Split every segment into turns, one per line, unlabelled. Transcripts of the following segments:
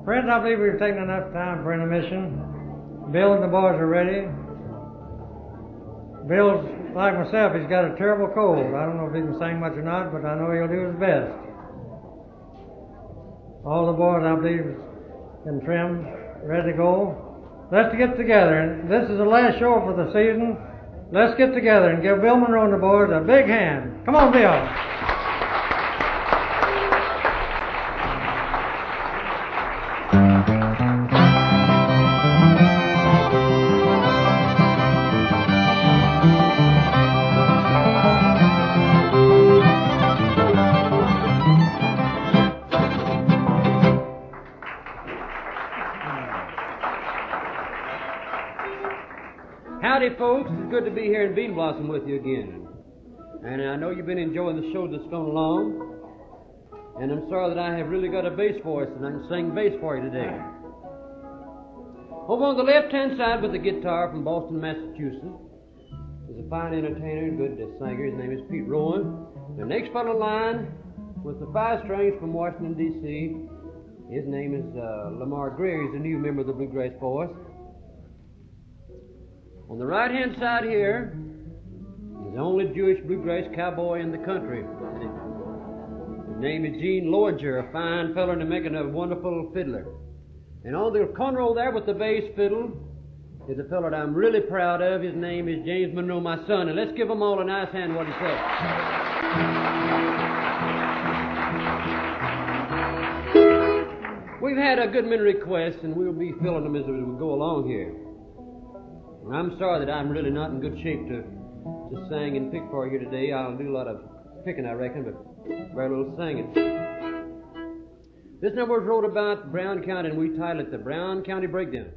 Friends, I believe we've taken enough time for intermission. Bill and the boys are ready. Bill's like myself, he's got a terrible cold. I don't know if he can sing much or not, but I know he'll do his best. All the boys, I believe, can trim, ready to go. Let's get together. And this is the last show for the season. Let's get together and give Bill Monroe and the boys a big hand. Come on, Bill.
Howdy, folks. It's good to be here in Bean Blossom with you again. And I know you've been enjoying the show that's gone along. And I'm sorry that I have really got a bass voice and I can sing bass for you today. Over on the left-hand side with the guitar from Boston, Massachusetts is a fine entertainer and good singer. His name is Pete Rowan. The next fellow in line with the 5 strings from Washington, D.C., his name is Lamar Greer. He's a new member of the Bluegrass Force. On the right-hand side here is the only Jewish bluegrass cowboy in the country. His name is Gene Loinger, a fine fellow and making a wonderful fiddler. And on the corner row there with the bass fiddle is a fellow that I'm really proud of. His name is James Monroe, my son. And let's give them all a nice hand what he said. We've had a good many requests, and we'll be filling them as we go along here. And I'm sorry that I'm really not in good shape to sing and pick for you today. I'll do a lot of picking, I reckon, but very little singing. This number was wrote about Brown County, and we titled it The Brown County Breakdown.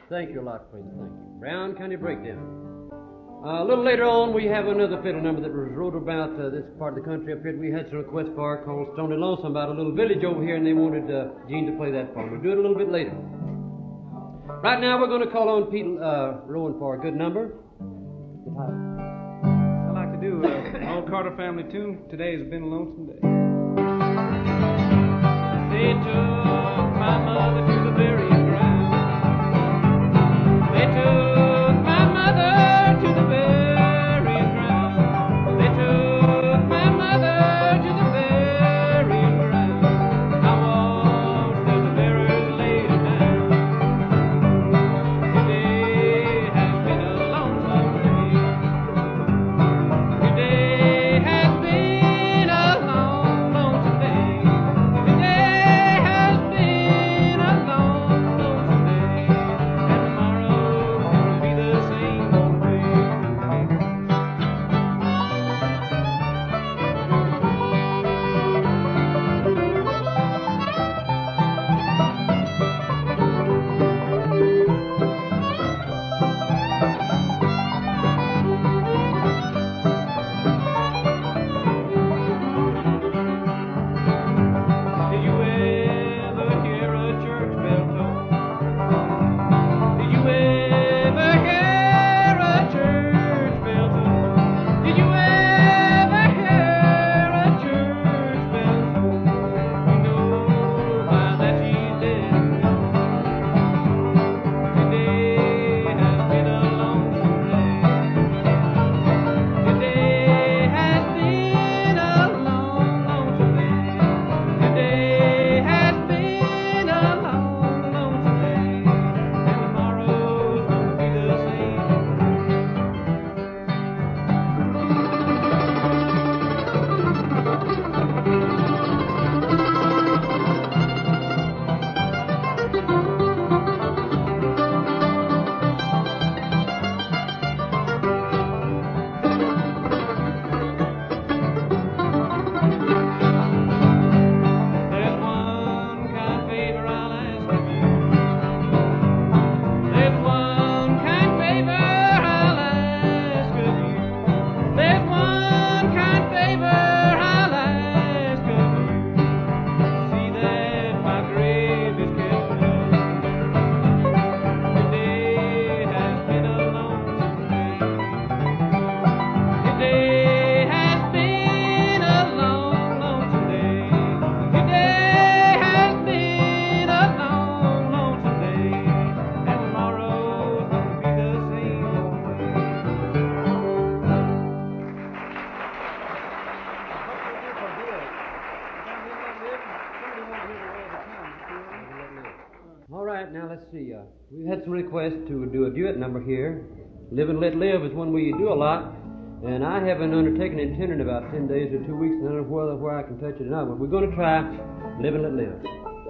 Thank you a lot, Prince. Thank you. Brown County Breakdown. A little later on, we have another fiddle number that was wrote about this part of the country up here. We had some requests for called Stony Lonesome about a little village over here, and they wanted Gene to play that for them. We'll do it a little bit later. Right now, we're going to call on Pete Rowan for a good number.
I'd like to do an old Carter family tune. Today has been a lonesome day. They took my mother to the burying ground. They took my mother to the burying ground. They took my mother to the burying ground. I watched as the bearers laid her down. Today has been a lonesome day. Today has been a long, lonesome day. Today has been a long, lonesome day. And tomorrow's gonna be the same old way. Did you ever hear a church bell toll? Did you ever hear a church bell toll? Did you ever hear a church bell toll? You know by that she's dead and gone. Today has been a lonesome day. Today has been a long, lonesome day. Today has been a long, lonesome day. And tomorrow's gonna be the same. There's one kind favor I'll ask of you. There's one kind favor I'll ask of you. There's one kind favor I'll ask of you. See that my grave is kept clean. Today has been a lonesome day. Today has been a long, lonesome day. Today has been a long, lonesome day. And tomorrow's gonna be the same old way.
All right, now let's see. We've had some requests to do a duet number here. Live and Let Live is one we do a lot, and I haven't undertaken it in about 10 days or 2 weeks, and I don't know where I can touch it or not, but we're going to try Live and Let Live.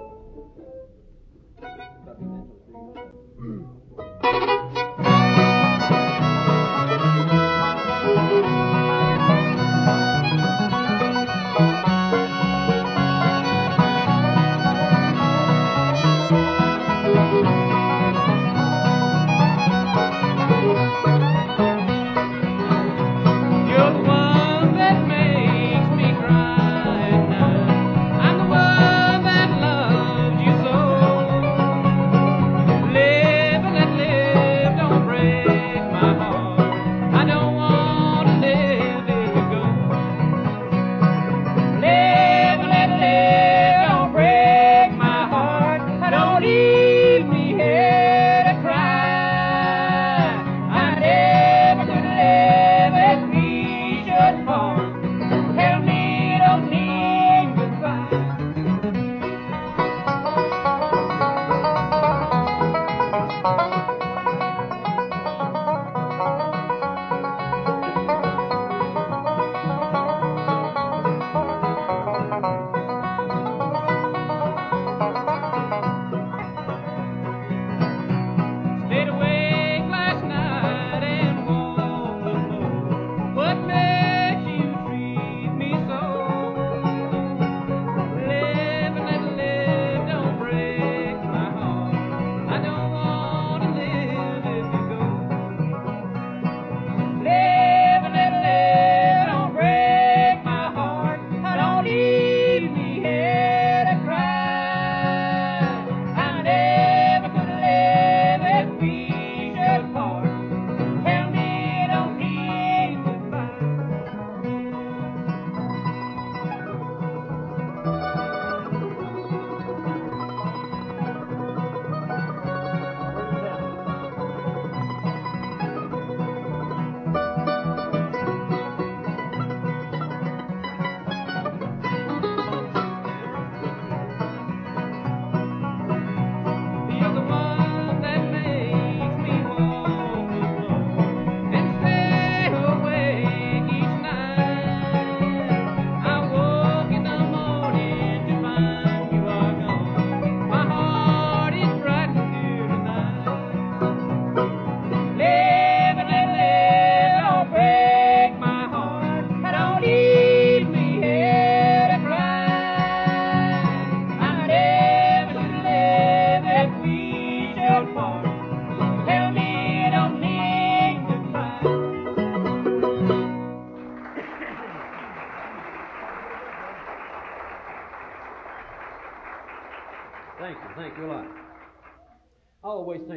You're the one that makes me cry at night. I'm the one that loves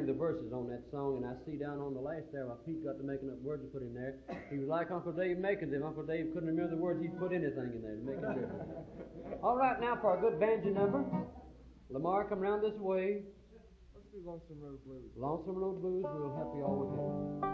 the verses on that song, and I see down on the last there, Pete got to making up words to put in there. He was like Uncle Dave making them. Uncle Dave couldn't remember the words. He'd put anything in there to make it different. All right, now for a good banjo number. Lamar, come round this way.
Let's do Lonesome Road Blues.
Lonesome Road Blues, we'll help you all with that.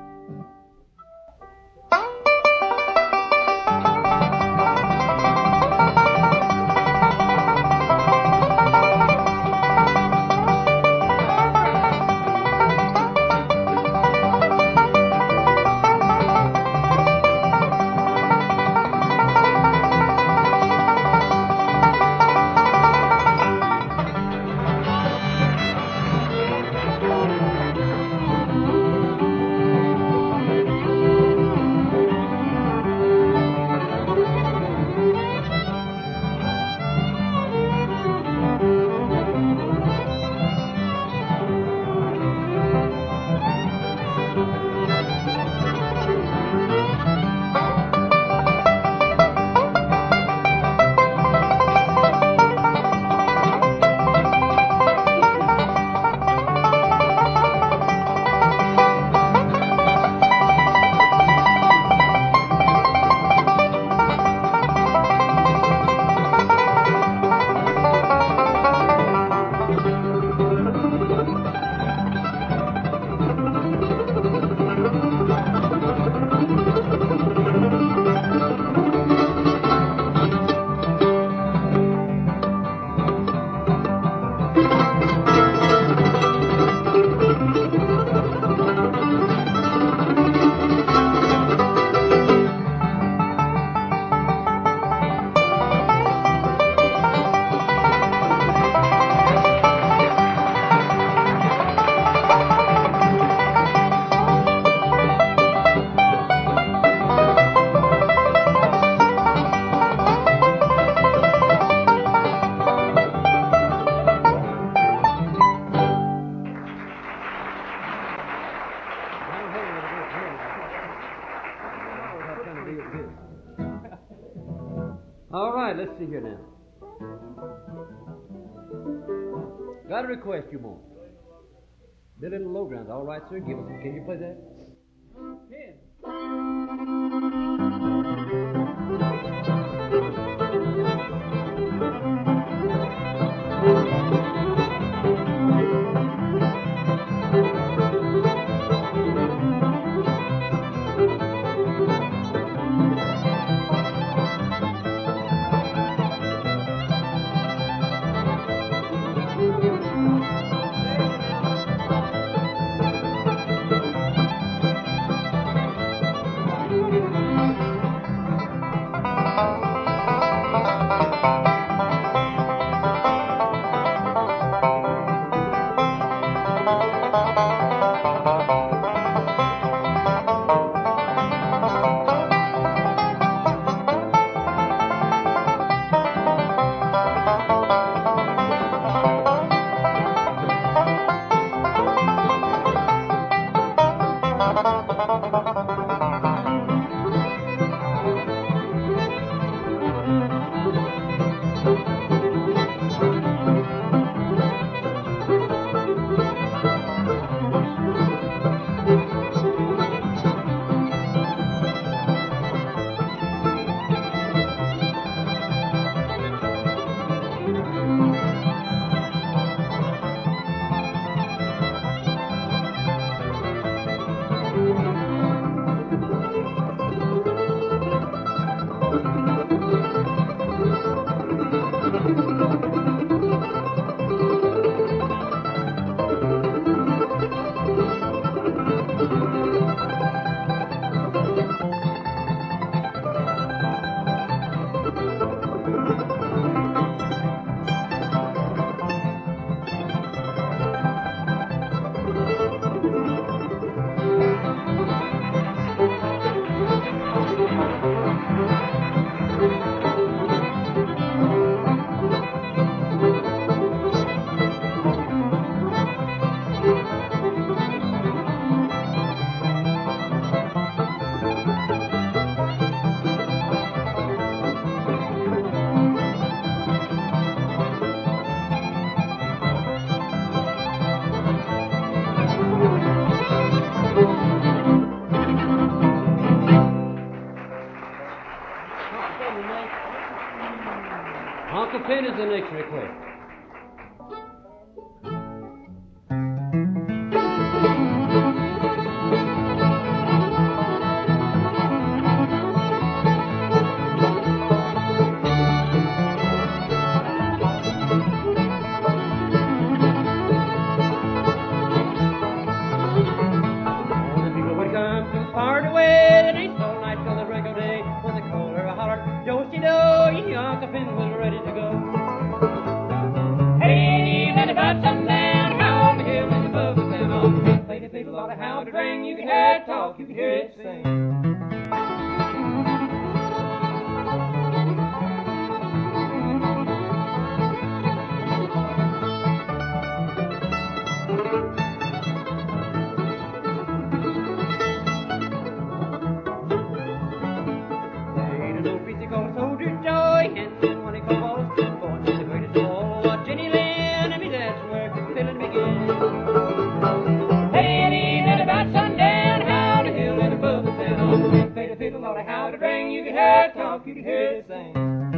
All right, let's see here now. Got a request you want. Billy and the Lowgrounds. All right, sir. Give us. Can you play that? 10 is the next request. All the people would come from far away, the night all night till the break of day. When the caller hollered, "Do-si-do," Uncle Finn was ready to go. Hey, evening about sundown, how on the hill in the above the town on. Played a fiddle on a how it rang, you could hear it talk, you could hear it sing. Played an old piece he called Soldier Joy, and then one he called Boston Boy. The greatest of all, what Jenny Lynn, I mean that's where the fiddling begins. Hey, an evening about sundown, how the hill and above the town. Played a fiddle on a how it rang, you could hear it talk, you could hear it sing.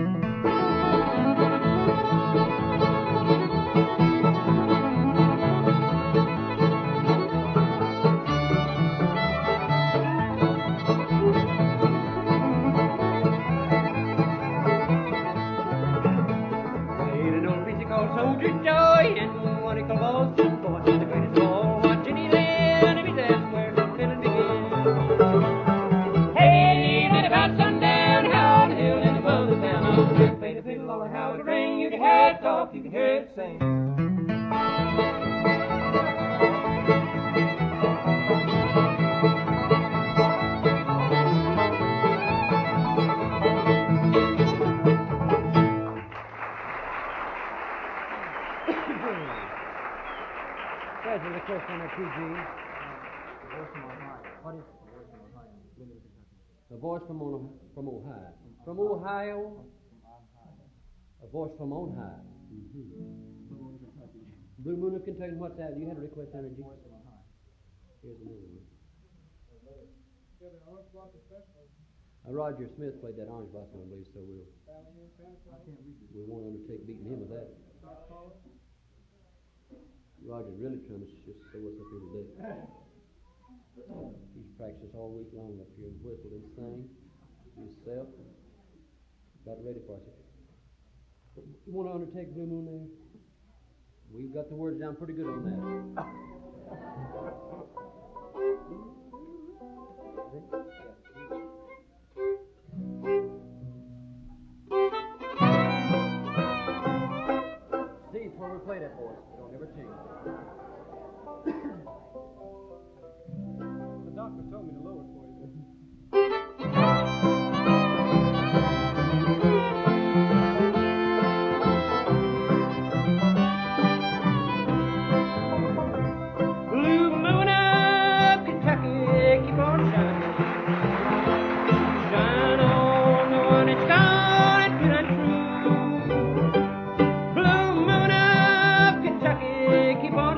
Played an old piece he called Soldier Joy, and one he called Boston Boy. The greatest of all, what Jenny Lynn, I mean that's where the fiddling begins. Hey, an evening about sundown, how on the hill and above the town. Played a fiddle on a how it rang, you could hear it talk, you could hear it sing. That's a request on that PG. What is a voice from Ohio? From Ohio? A voice from on high. Blue Moon of Kentucky. What's that? You had a request, Energy? Here's another one. Roger Smith played that Orange Blossom, I believe, so we won't undertake beating him with that. Roger's really trying to just show us up here today. He's practiced all week long up here and whistled and sang himself. Got it ready for us. You want to undertake Blue Moon there? We've got the words down pretty good on that. Steve's where we play that for us. Don't ever change.
The doctor told me to lower it for you.
Blue moon of Kentucky, keep on shining. Shine on the one that's gone and good and true. Blue moon of Kentucky, keep on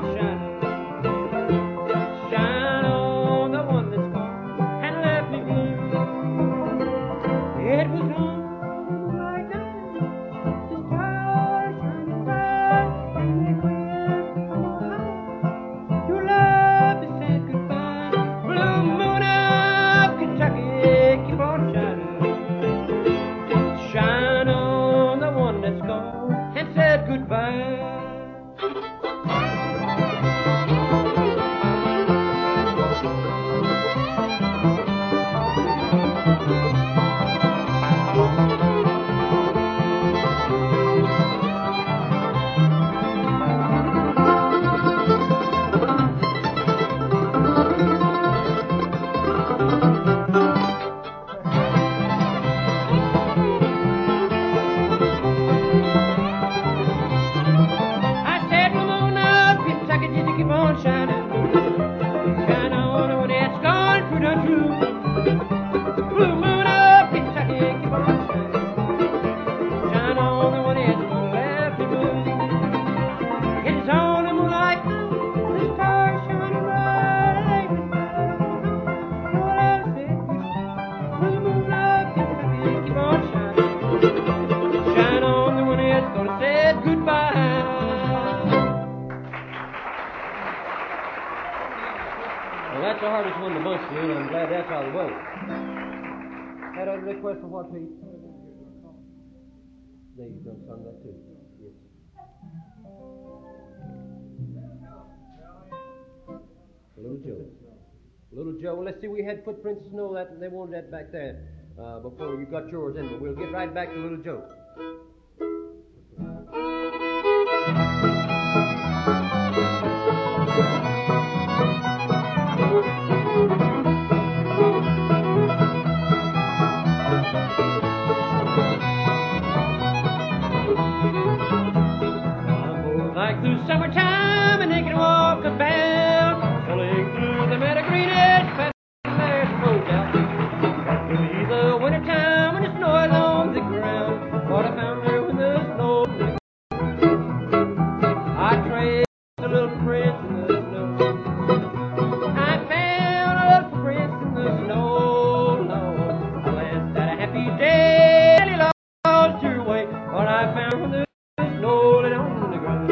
Well, that's the hardest one to bunch, June. I'm glad that's out of the way. Had a request for what, Pete? They've done some of that too. Yes. Little Joe. Little Joe. Well, let's see. We had footprints of snow. That they wanted that back there before you got yours in, but we'll get right back to Little Joe.
Like through summertime and they can walk about, pulling through the meadow green edge, past there's no doubt. It'll be the wintertime when the snow is on the ground. What I found there when the snow I traced a little prince in the snow. I found a little prince in the snow, Lord. I last had a happy day, and he lost your way. What I found when the snow lay on the ground.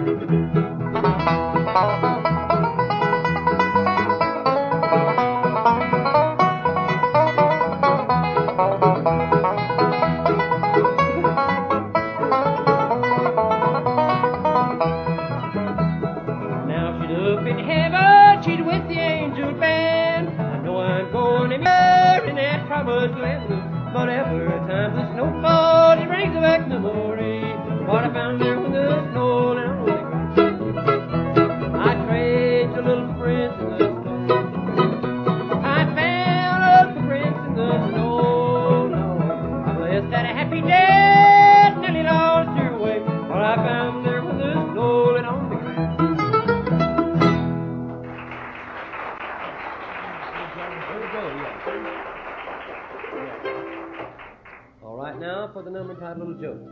Now she's up in heaven, she's with the angel band. I know I'm going to be in that promised land. But every time the snow falls, it brings back memory. What I found there when the snow lay on the ground. I traced a little prince in the snow. I found a little prince in the snow, Lord. I blessed that a happy day, nearly lost your way. What I found there when the snow lay on the ground. There we go, yeah. All right, now for the number entitled Little Joe.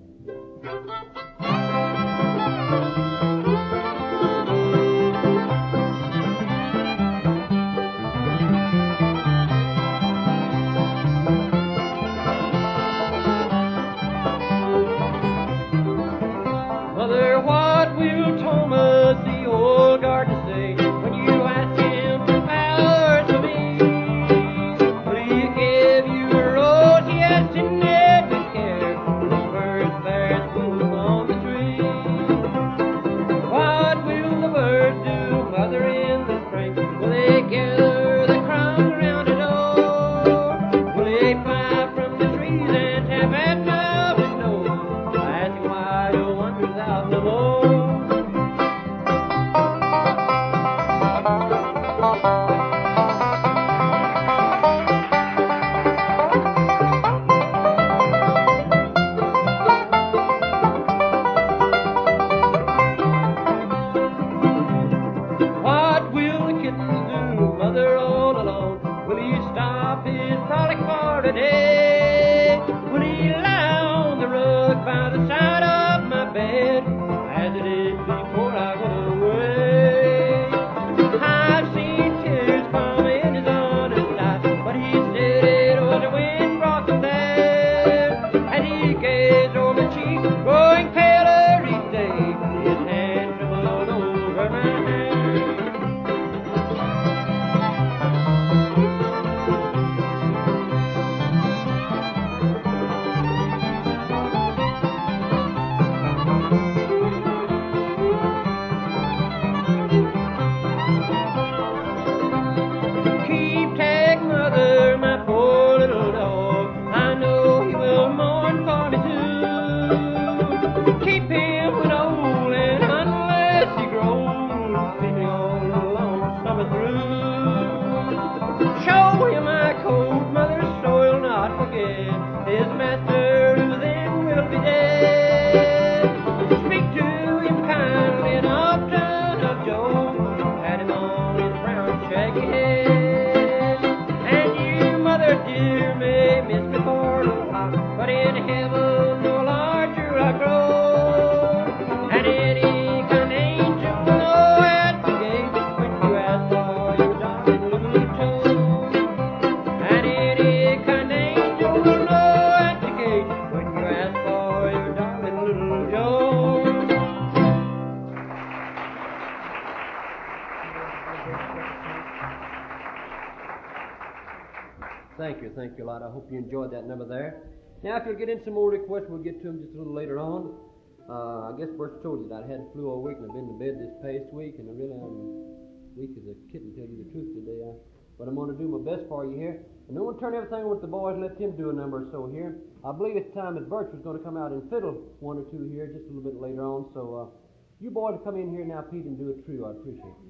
Mother, what will Thomas the old gardener say when you ask him for flowers to me? Will he give you a rose? Yes, in every care. The birds there bloom on the tree. What will the birds do, Mother, in the spring? Will they gather the crowns around the door? Will they fly from the trees and tap at the window, asking why the wonders out no more? What will the kitten do, Mother, all alone? Will he stop his frolic for today? Will he lie on the rug by the side of my bed, as it is before I went away? I've seen tears
Thank you a lot. I hope you enjoyed that number there. Now, if you'll get in some more requests, we'll get to them just a little later on. I guess Bert told you that I had a flu all week and I've been to bed this past week, and I really am weak as a kitten, to tell you the truth today. But I'm going to do my best for you here. And I'm going to turn everything over to the boys and let them do a number or so here. I believe it's time that Bert was going to come out and fiddle one or two here just a little bit later on. So you boys come in here now, Pete, and do a trio. I'd appreciate it.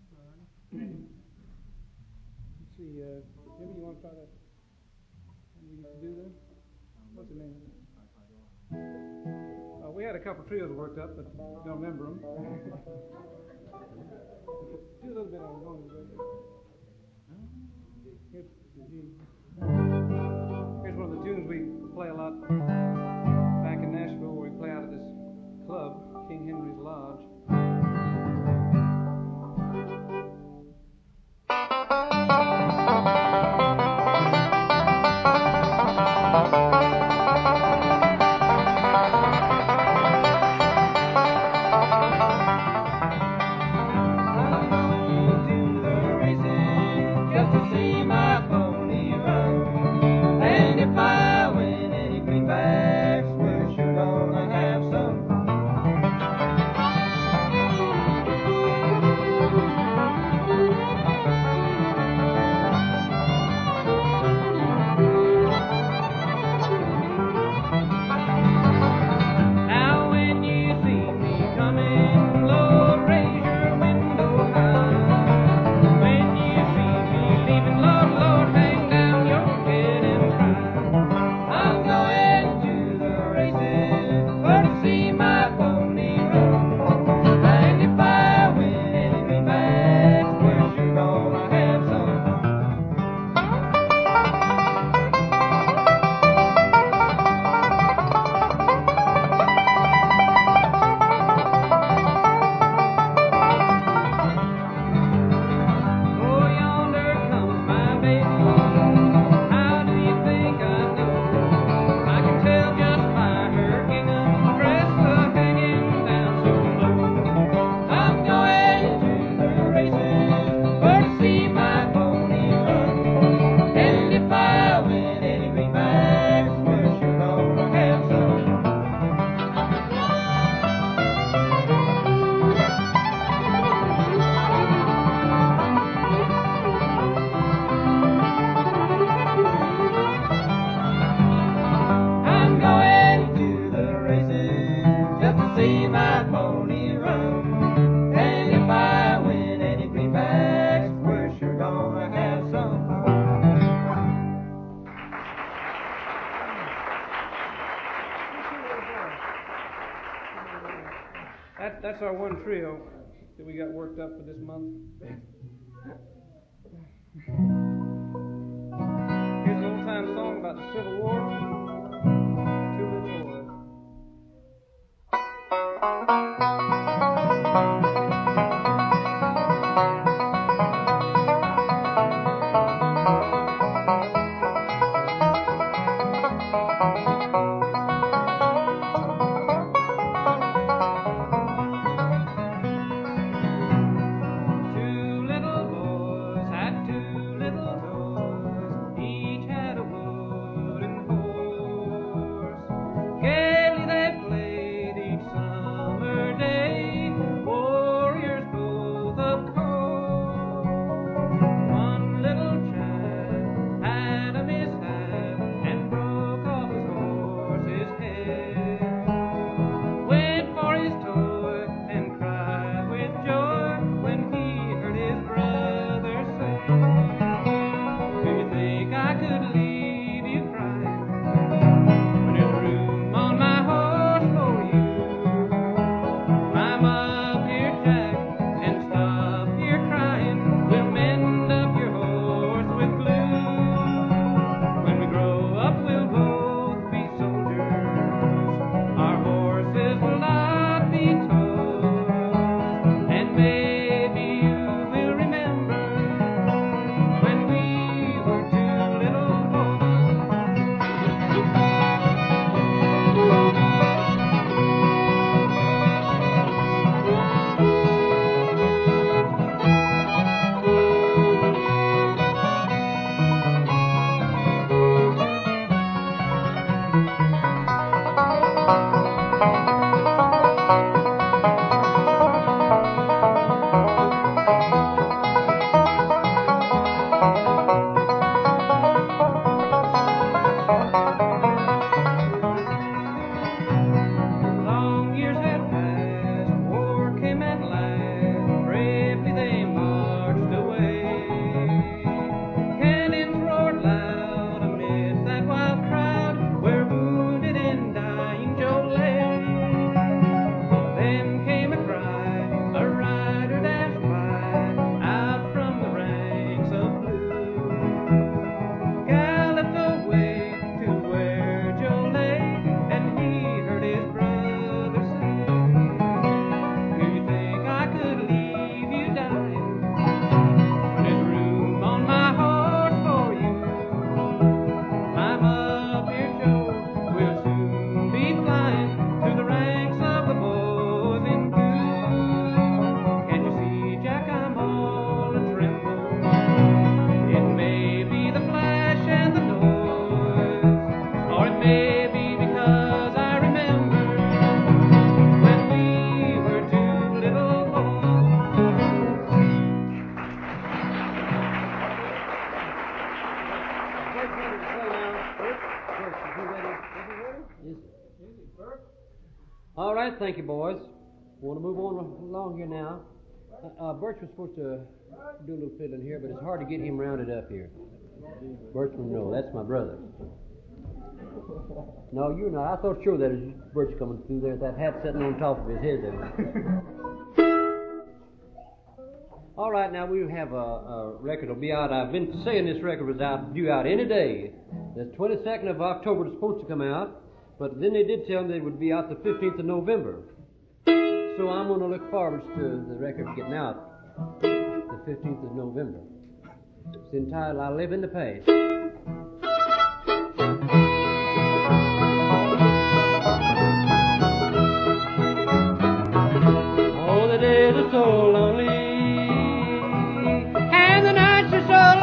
Let's see, Jimmy, you want to try that? We used to do that? What's the name of it? We had a couple trios worked up, but don't remember them. Do a little bit on one. Here's one of the tunes we play a lot back in Nashville, where we play out of this club, King Henry's Lodge. That's our one trio that we got worked up for this month. Here's an old-time song about the Civil War. Two little boys. Two
Long years had passed, war came at last, bravely they marched away. Cannons roared loud amidst that wild crowd, where wounded and dying Joe lay. Then came a cry, a rider dashed by, out from the ranks of blue. Galloped away to where Joe lay, and he heard his brother say, "Do you think I could leave you dying when there's room on my horse for you? Climb up here, Joe, we'll soon be flying through the ranks of the boys in blue. Can't you see, Jack, I'm all a-tremble? It may be the flash and the noise, or it may be because I remember when we were two little boys."
All right, thank you, boys. Want to move on along here now. Birch was supposed to do a little fiddling here, but it's hard to get him rounded up here. Birch Monroe, that's my brother. No, you're not. I thought sure that was Birch coming through there with that hat sitting on top of his head there. All right, now we have a record will be out. I've been saying this record was due out any day. The 22nd of October is supposed to come out, but then they did tell me it would be out the 15th of November. So I'm going to look forward to the record getting out the 15th of November. It's entitled "I Live in the Past."
Oh, the days are so lonely, and the nights are so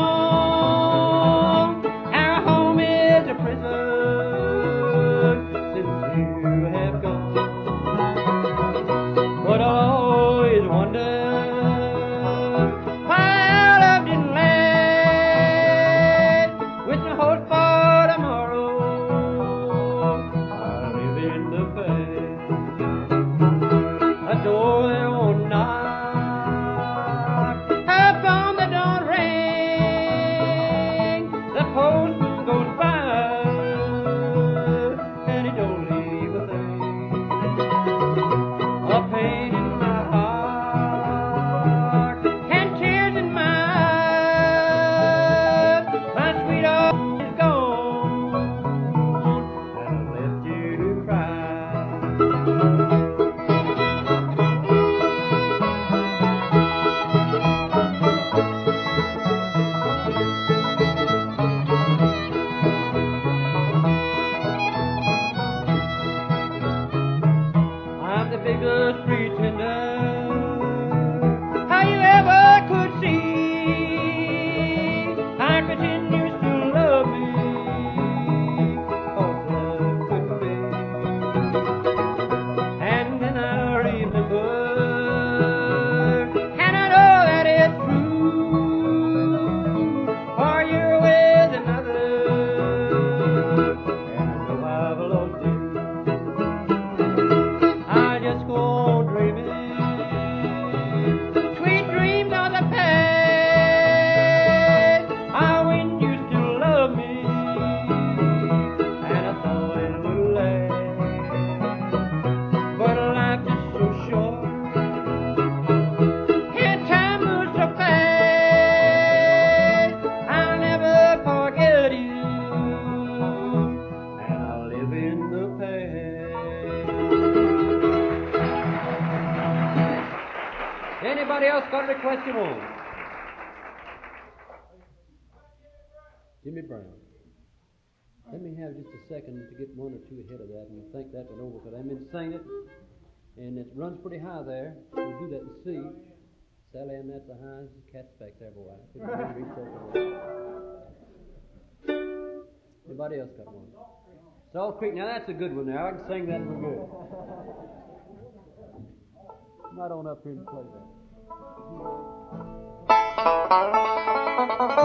long. Our home is a prison since you have gone. But I'll always wonder why our love didn't last, with no hope for tomorrow. I live in the past. A door that won't knock, a phone that don't ring, the postman goes by and he don't leave a thing. A pain in my heart and tears in my eyes. My sweetheart is gone and I've left you to cry. I'm the biggest pretender how you ever could see. I pretend you still love me, oh, love couldn't be. And then I remember, and I know that it's true, for you're with another, and I know I've lost you. I just go on dreaming, sweet dreams of the past. Ah, when you still love me, and I thought it would last. But life is so short, and time moves so fast. I'll never forget you, and I'll live in the past.
Anybody else got a request you want? Jimmy Brown. Let me have just a second to get one or two ahead of that and think that one over, because I've been singing it, and it runs pretty high there. We do that in C. Sally Ann, that's the highest. Cat's back there, boy. Anybody else got one? Salt Creek. Now that's a good one there. I can sing that one good. Come right on up here and play that.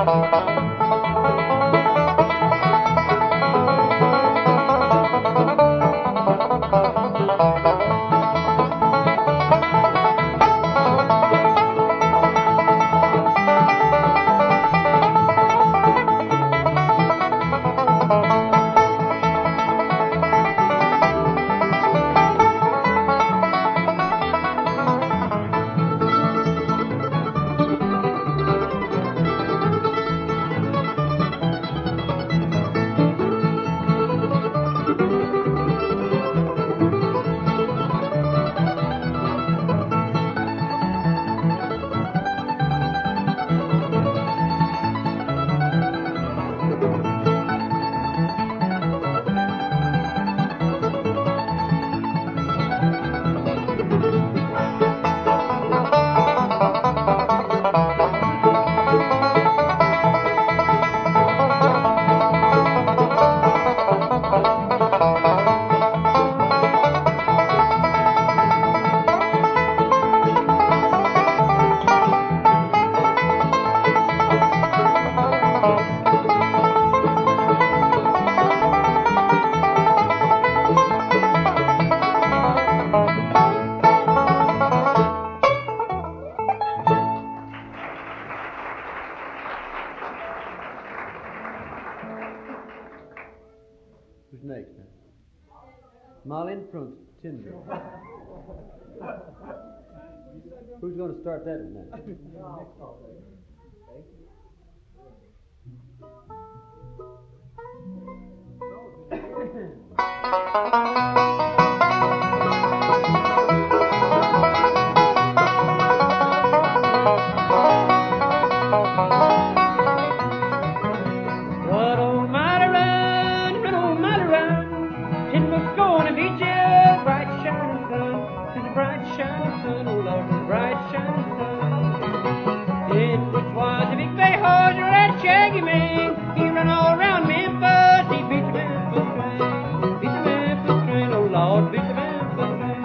Who's next? Marlin from Tinder. Who's going to start that one now?
Run, oh mighty run, oh mighty run. Timber's gonna beat you, bright shining sun, to the bright shining sun, oh Lord, to the bright shining sun. It was a big bay horse, or that shaggy man. He run all around Memphis, he beat the Memphis train, beat the Memphis train, oh Lord, beat the Memphis train.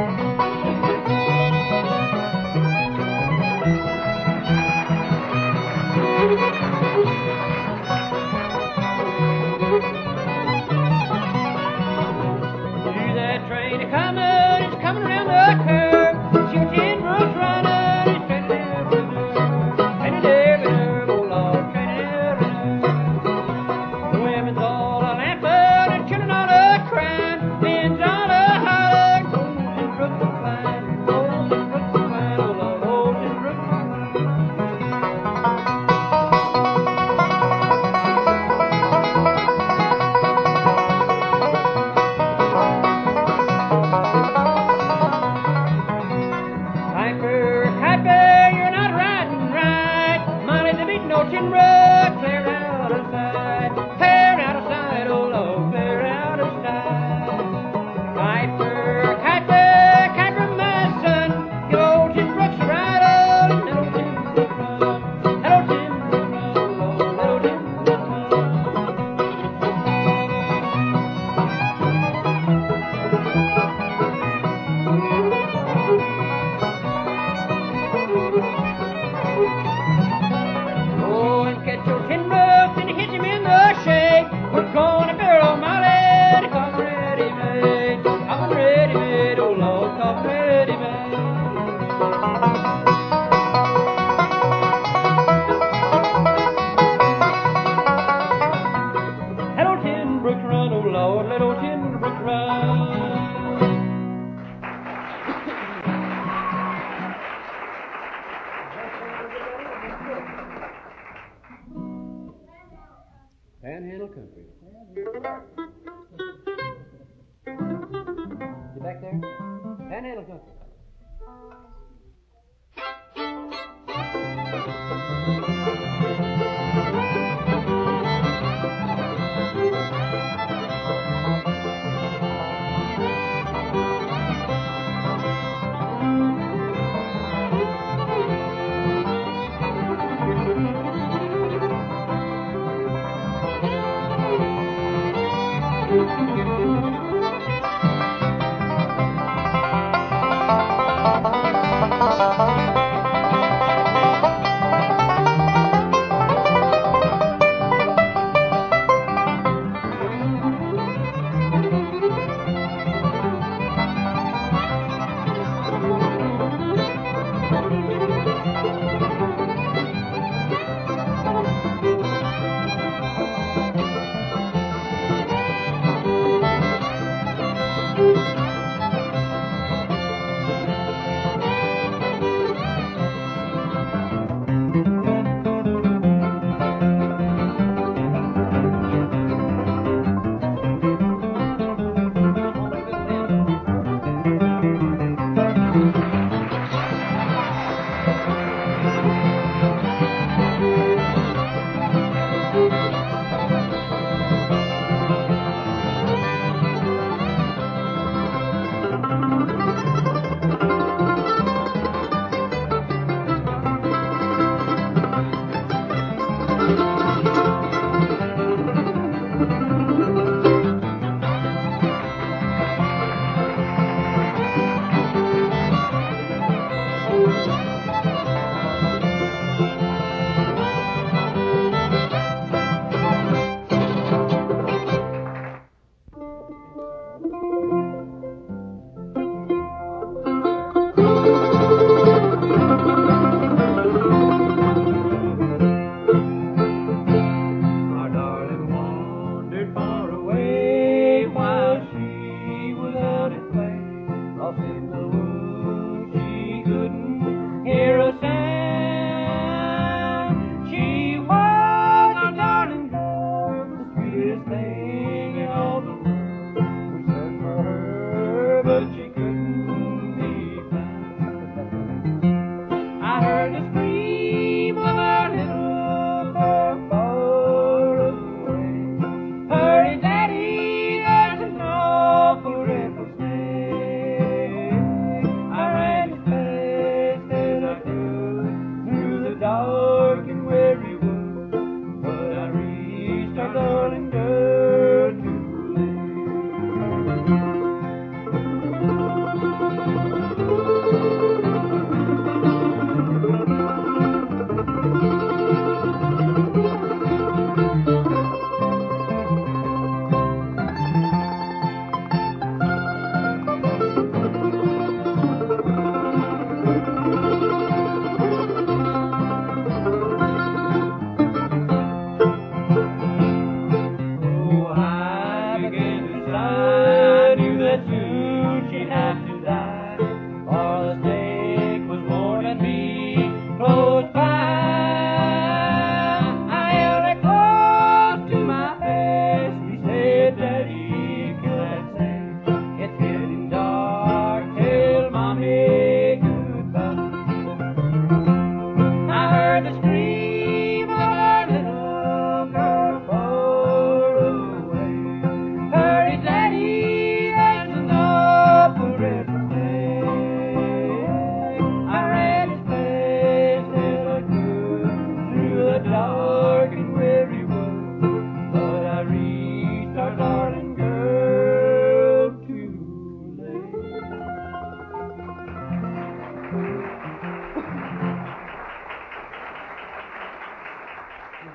See that train it's coming around the curve. See a tin roof running, it's training every nerve, training every nerve, oh Lord, training every nerve. The women's all a laughing, the children all a crying, men's all a hollering, goes and brooks a flying, goes and brooks a flying, oh Lord, goes and brooks a flying. Piper, Piper, you're not riding right. Molly's a beating no tin rug, clear out of sight. Clear out of sight, oh Lord, clear out of sight. Piper, Piper, Piper, my son, your old tin brooks are right on. That old tin brook run, that old tin brook run, Lord, that old tin brook run. Oh, and catch your tin brooks and hit him in the shade. We're gonna bury my lady, come ready made, come ready made, oh Lord, come ready made. Let old tin brooks run, oh Lord, let old tin brooks run.
Panhandle Country. You back there? Panhandle Country.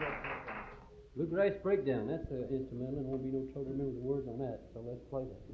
Bluegrass Breakdown. That's the instrumental, and won't be no trouble remembering the words on that. So let's play that.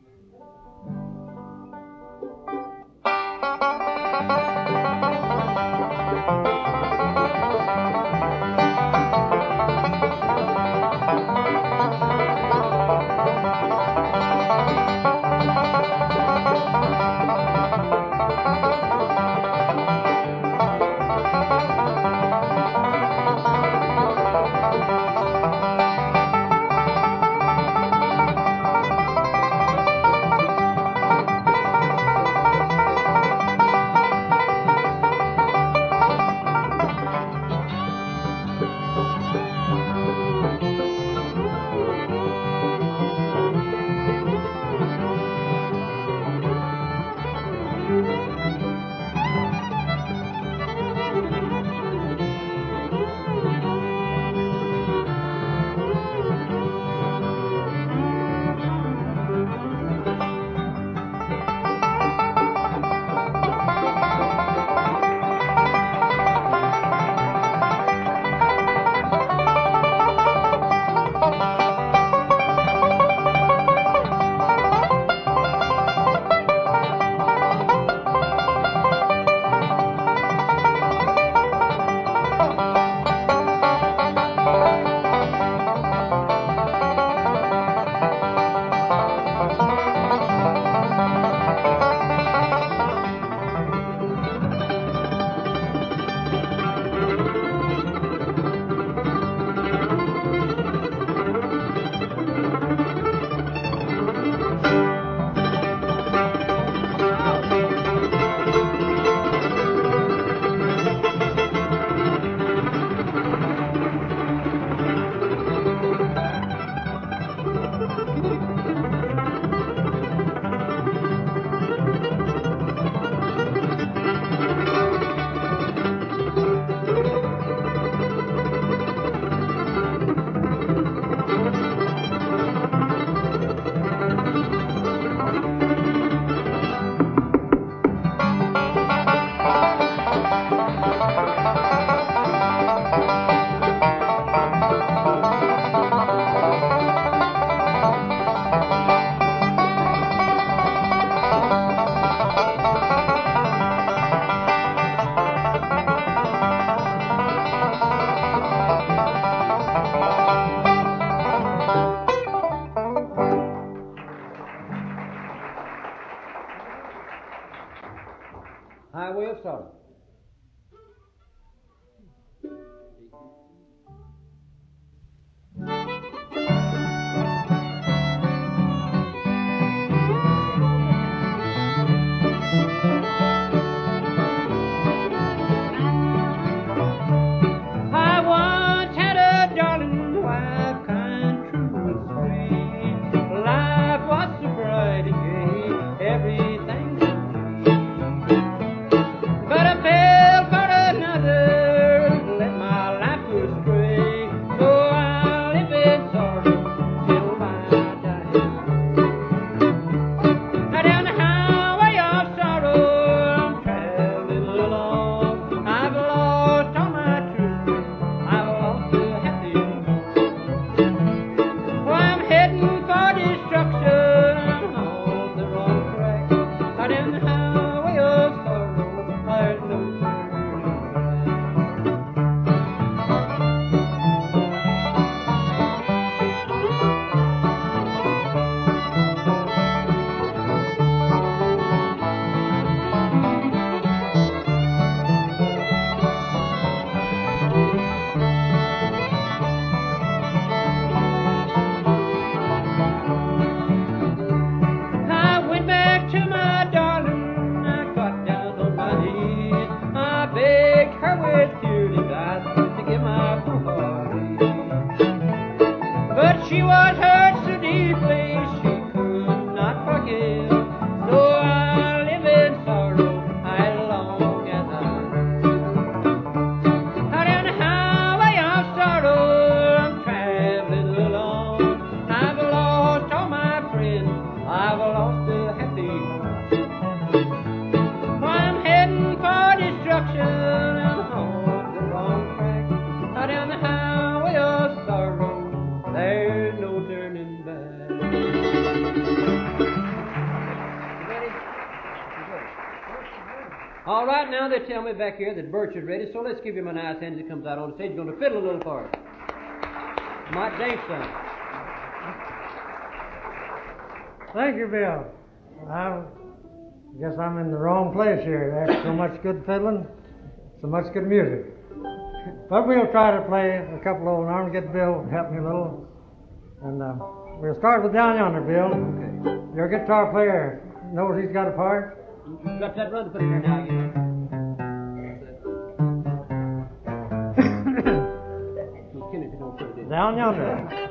Highway of Sorrow.
I once had a darling wife, kind, true, and sweet. Life was so bright and gay, everything was sweet. But
All right, now they tell me back here that Birch is ready, so let's give him a nice hand as he comes out on the stage. He's going to fiddle a little for us. Might dance some.
Thank you, Bill. I guess I'm in the wrong place here. There's so much good fiddling, so much good music. But we'll try to play a couple old arms, get Bill to help me a little. And we'll start with Down Yonder, Bill.
Okay.
Your guitar player knows he's got a part.
You got that run to put in there now, you know. He'll kill it if you don't put it in.
Down Yonder.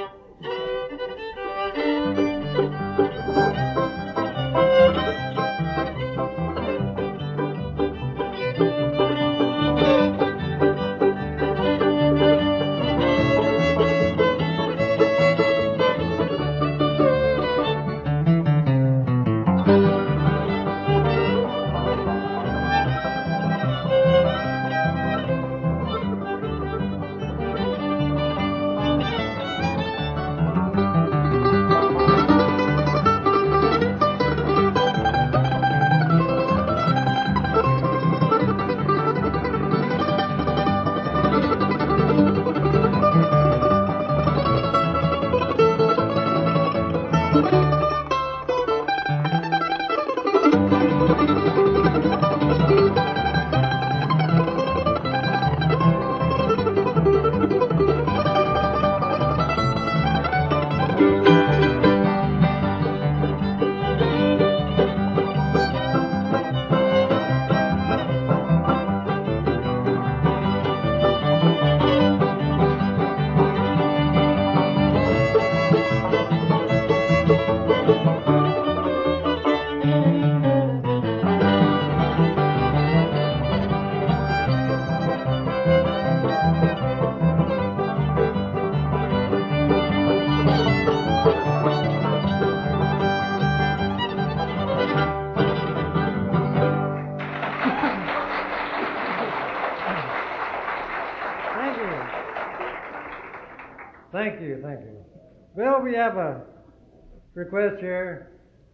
Thank you, thank you. Bill, we have a request here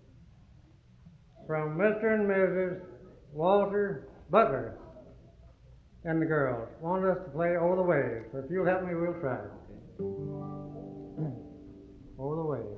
from Mr. and Mrs. Walter Butler and the girls. Want us to play Over the Waves. So if you'll help me, we'll try. Over the Waves.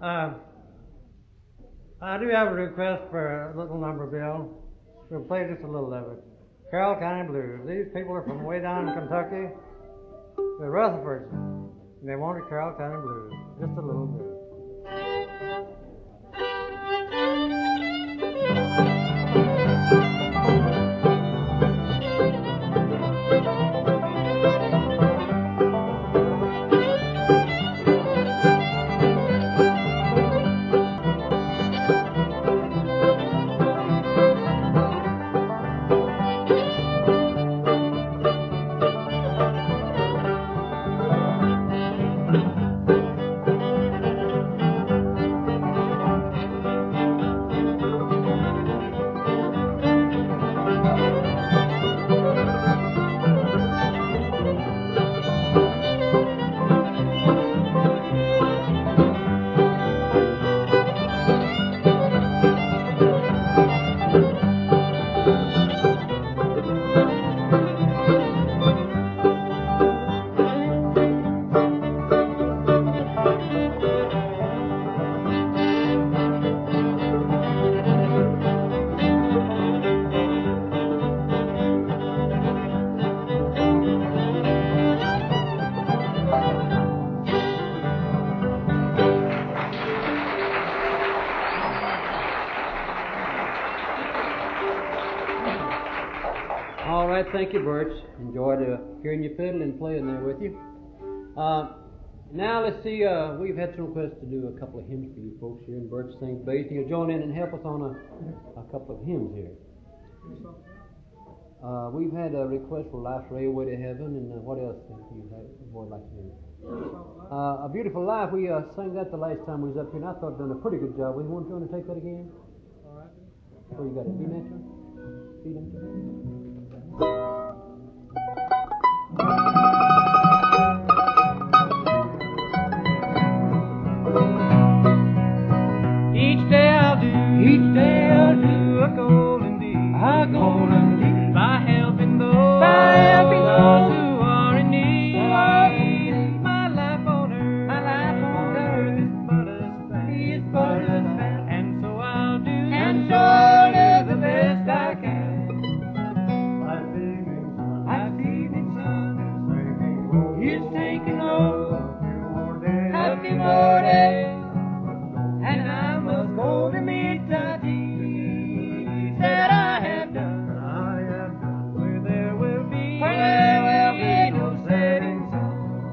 I do have a request for a little number, Bill. We'll play just a little of it. Carroll County Blues. These people are from way down in Kentucky. The Rutherfords. And they wanted Carroll County Blues. Just a little bit.
All right, thank you, Birch. Enjoyed hearing you fiddle and playing there with you. Now let's see. We've had some requests to do a couple of hymns for you folks here, and Birch sings bass. You'll join in and help us on a couple of hymns here. We've had a request for Life's Railway to Heaven, and what else do you have? Would like to do? A Beautiful Life. We sang that the last time we was up here, and I thought done a pretty good job. We want you to take that again?
All right.
Where you got it? B natural? B natural?
Each day I'll do a golden deed, by helping those who are in need. My life on earth is but a span, and so I'll do the best I can. Life's evening sun is taking hold, a few more days, and I must go to meet the deeds that I have done, where there will be no setting sun.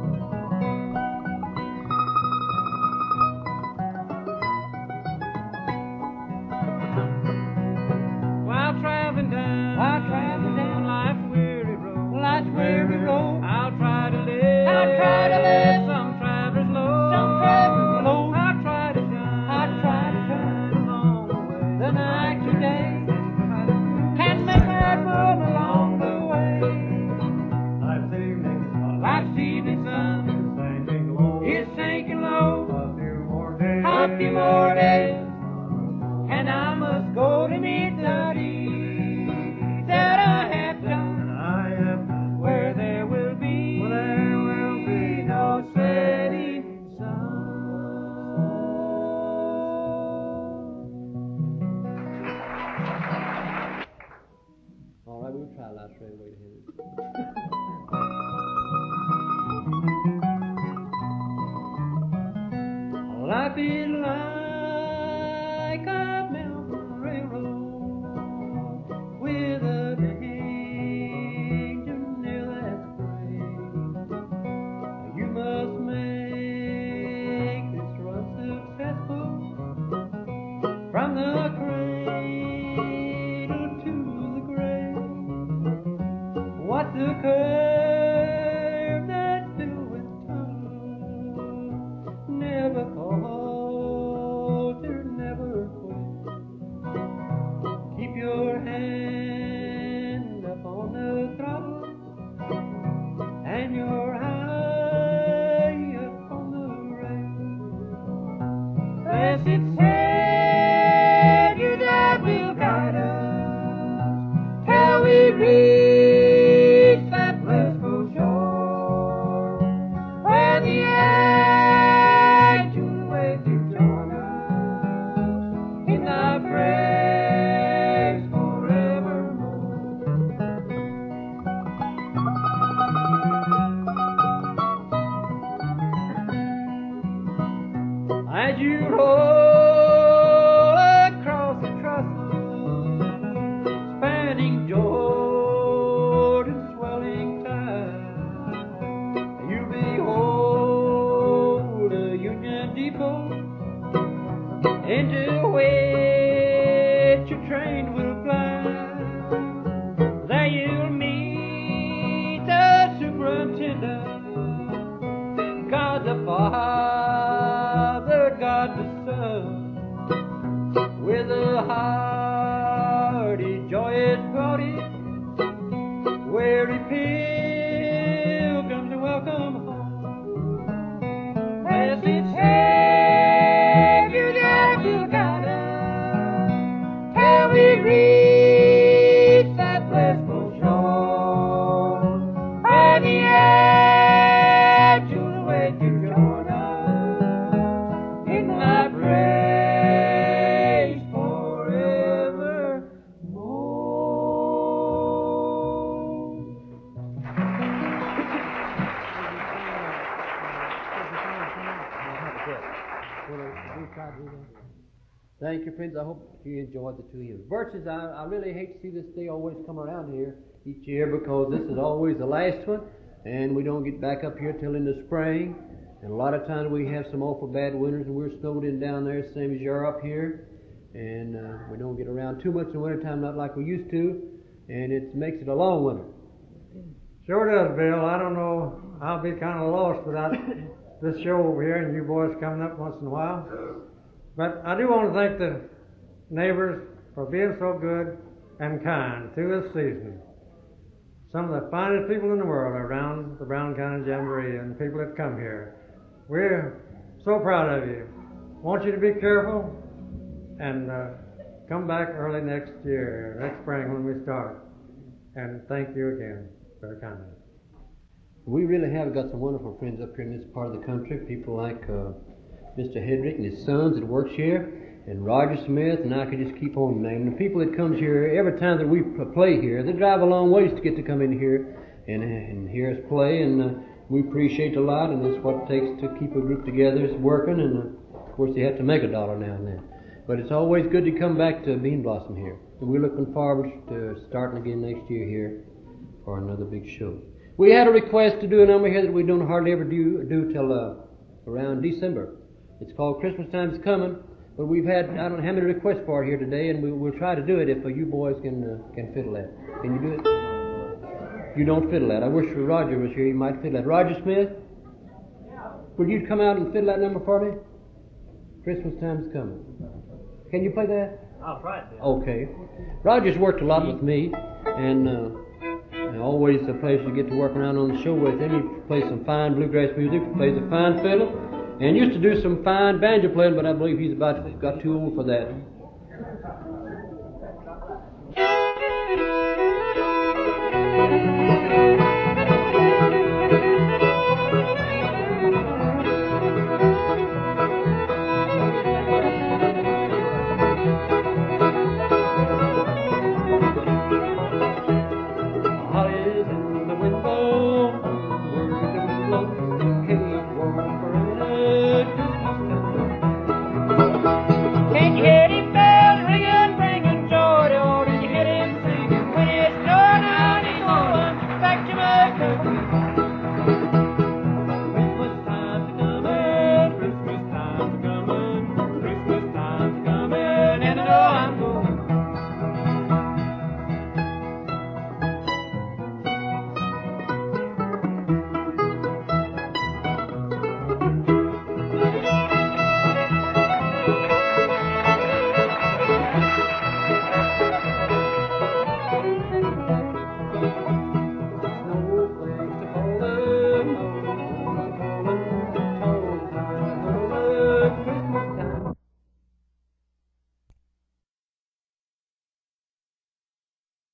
While traveling down life's weary road, I'll try to live some traveler's load. I'll try to shine along the way, the night to day, and make my room along the way. Life's evening sun is sinking low, a few more days, and I must go to meet the deeds that I have done, where there will be no setting sun.
All right, we'll try Life's Railway to Heaven.
Life is like a mountain railroad with a danger nail that's great. You must make this run successful from the cradle to the grave. What's the curve that's filled with tunnel? Never falter, never quit. Keep your hand up on the throttle and your eye up on the rail. Blessed Savior that will guide us till we reach that blissful shore, where the angels wait to join
As you roll across the trusses, spanning Jordan's swelling tide, you'll behold a Union Depot, into which your train will fly. There you'll meet the superintendent, God the Father, God the Son, with a hearty, joyous party, weary pilgrims welcome home. Blessed Savior, that will guide us till we reach that blissful shore, and the angels wait to join us in thy praise forevermore. Thank you, friends. I hope you enjoyed the 2 hymns. Birches, I really hate to see this day always come around here each year, because this is always the last one, and we don't get back up here till in the spring. And a lot of times we have some awful bad winters, and we're snowed in down there, same as you're up here. And we don't get around too much in the wintertime, not like we used to, and it makes it a long winter.
Sure does, Bill. I don't know. I'll be kind of lost without this show over here and you boys coming up once in a while. But I do want to thank the neighbors for being so good and kind through this season. Some of the finest people in the world are around the Brown County Jamboree, and people that come here. We're so proud of you. Want you to be careful and come back early next year, next spring when we start. And thank you again very kindly.
We really have got some wonderful friends up here in this part of the country. People like Mr. Hedrick and his sons that works here, and Roger Smith, and I could just keep on naming the people that comes here every time that we play here. They drive a long ways to get to come in here and hear us play, and we appreciate it a lot, and that's what it takes to keep a group together. It's working, and of course you have to make $1 now and then. But it's always good to come back to Bean Blossom here. And we're looking forward to starting again next year here for another big show. We had a request to do a number here that we don't hardly ever do till around December. It's called Christmas Time's Coming, but we've had, I don't know how many requests for it here today, and we'll try to do it if you boys can fiddle that. Can you do it? You don't fiddle that. I wish Roger was here. He might fiddle that. Roger Smith? Would you come out and fiddle that number for me? Christmas Time's Coming. Can you play that?
I'll try it.
Okay. Roger's worked a lot with me, and always a pleasure to get to work around on the show with him. He plays some fine bluegrass music, plays a fine fiddle, and used to do some fine banjo playing, but I believe he's got too old for that.